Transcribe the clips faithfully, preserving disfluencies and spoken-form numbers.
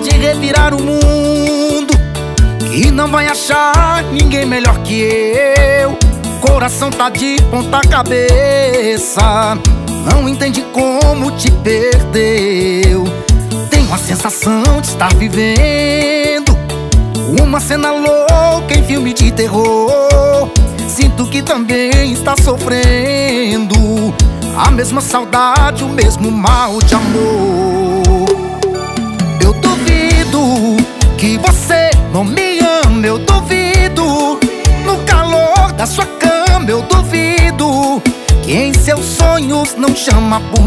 pode revirar o mundo, que não vai achar ninguém melhor que eu. Coração tá de ponta cabeça, não entende como te perdeu. Tenho a sensação de estar vivendo uma cena louca em filme de terror. Sinto que também está sofrendo a mesma saudade, o mesmo mal de amor. Eu duvido que você não me ama, eu duvido. No calor da sua cama eu duvido que em seus sonhos não chama por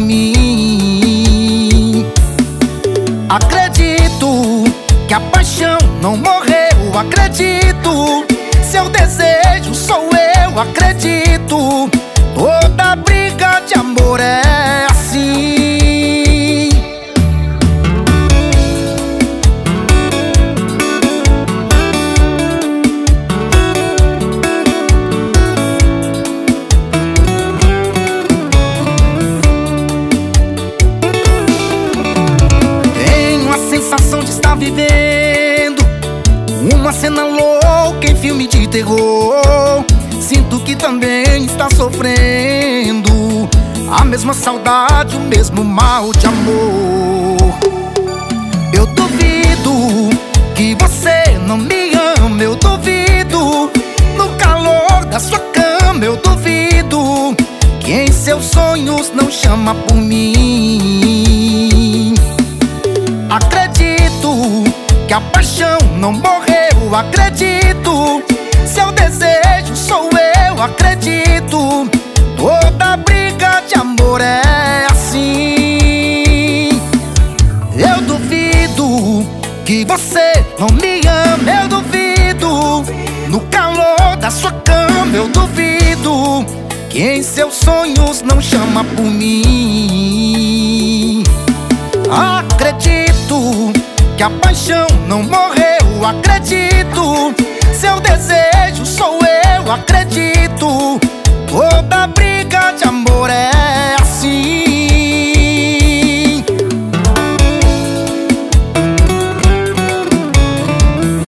mim. Acredito que a paixão não morreu, acredito. Seu desejo sou eu, acredito. Toda briga de amor é assim. Tenho a sensação de estar vivendo uma cena louca em filme de terror. Sinto que também está sofrendo a mesma saudade, o mesmo mal de amor. Eu duvido que você não me ama, eu duvido. No calor da sua cama eu duvido que em seus sonhos não chama por mim. Acredito que a paixão não morreu, acredito. Seu desejo sou eu, acredito. Toda briga de amor é assim. Eu duvido que você não me ama, eu duvido. No calor da sua cama eu duvido que em seus sonhos não chama por mim. Acredito que a paixão não morreu, acredito. Seu desejo sou eu, acredito.